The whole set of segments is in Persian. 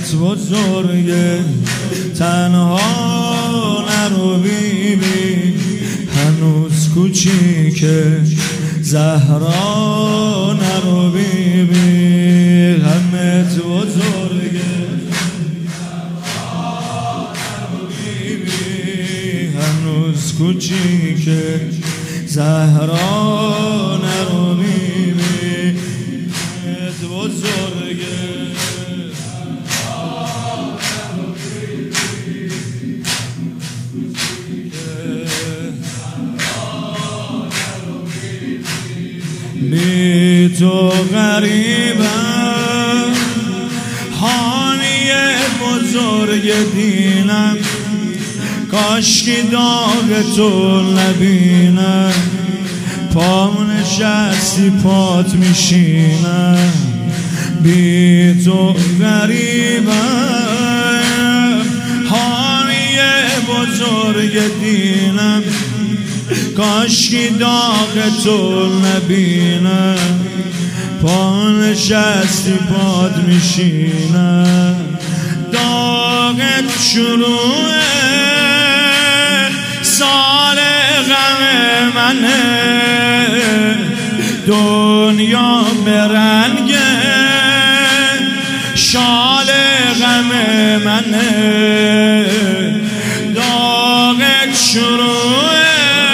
غمت بزرگه، تنها نرو بیبی، هنوز کوچیکه زهرا نرو بیبی، غمت بزرگه نرو بیبی، هنوز کوچیکه زهرا نرو بیبی، غمت بزرگه بی تو غریبم، حامی بزرگ دینم، کاشکی داغ تو نبینم، پام نشستی پات میشینم، بی تو غریبم، حامی بزرگ دینم، کاشکی داغ تو نبینم، پا نشستی پاد میشینم، داغت شروعه سال غم منه، دنیا برنگه شال غم منه، داغت شروعه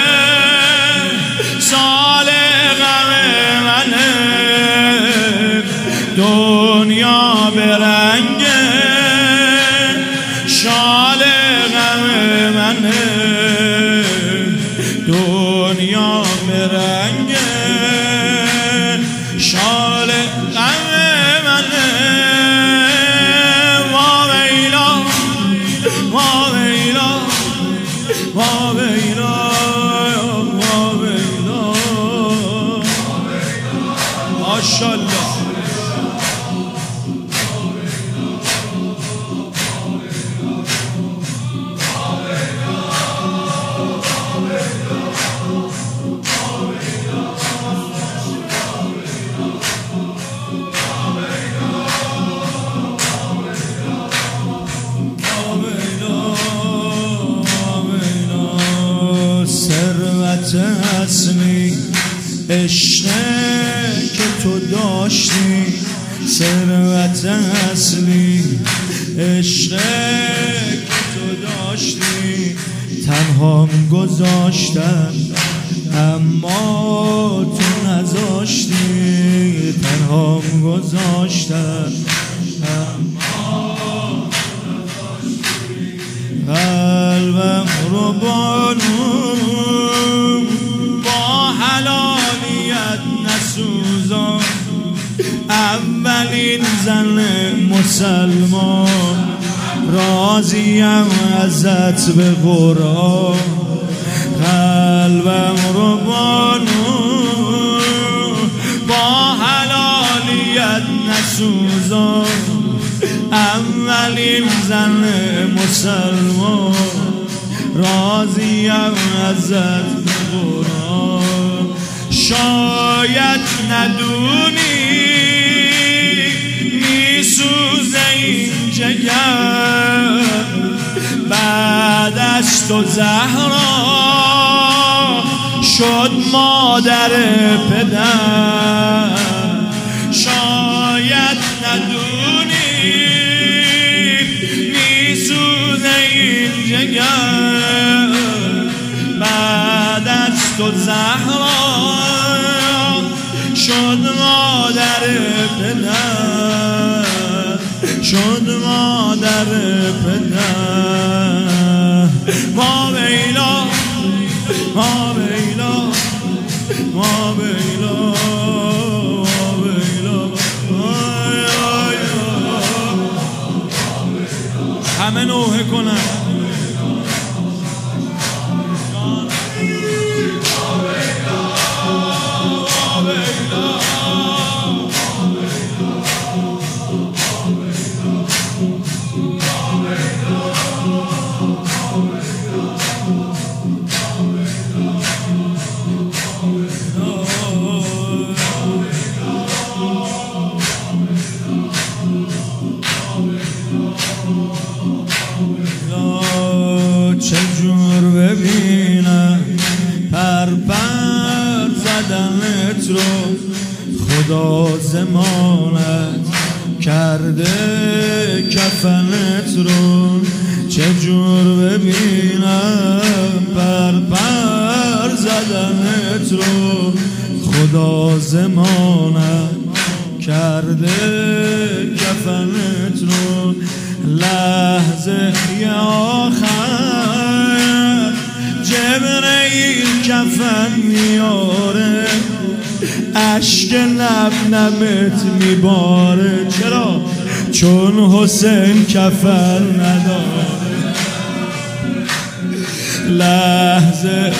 دنیا برنگه شال غم منه، دنیا برنگه شال غم منه، وا ویلا وا ویلا وا ویلا وا ویلا، ماشاءالله اصلی عشقه که تو داشتی، ثروت اصلی عشقه که تو داشتی، تنها گذاشتن اما تو نذاشتی، تنها گذاشتن اما تو نذاشتی، قلبم رو بانو با حلالیت نسوزان، اولین زن مسلمان، راضیم ازت به قرآن، قلبم رو بانو با حلالیت نسوزان، اولین زن مسلمان، راضیم ازت به قرآن، شاید ندونی میسوزه این جگر، بعد از تو زهرا شد مادر پدر، شاید ندونی میسوزه این جگر، بعد از تو زهرا شد مادر پدر، شد مادر پدر، ما ویلا ما ویلا ما ویلا ما ویلا، همه نوحه کنن خدا زمانت کرده کفنت رو، چجور ببینم پر زدنت رو. خدا زمانت کرده کفنت رو، لحظه آخر جبرئیل کفن میاره، اشک لب نمت میباره. چرا؟ چون حسین کفن نداره. لحظه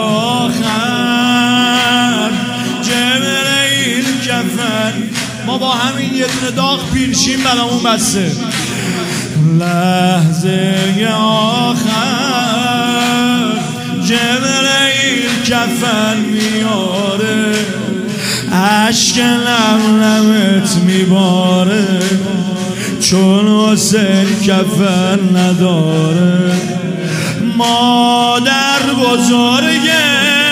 آخر جبرئیل کفن، ما با همین یه دونه داغ پیرشیم برامون بسته. لحظه آخر جبرئیل کفن میاره، اشک لملمت میباره، چون حسین کفن نداره. مادر بزرگه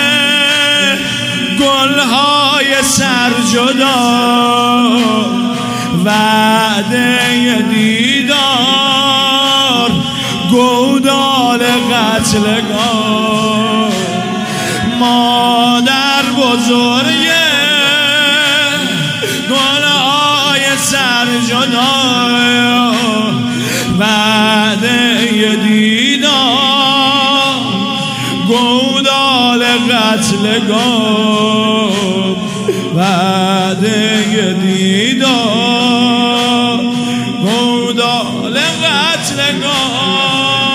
گلهای سرجدا، وعده دیدار گودال قتلگاه. مادر بزرگه گلهای سرجدا، وعده دیدار گودال قتلگاه. وعده دیدار گودال قتلگاه.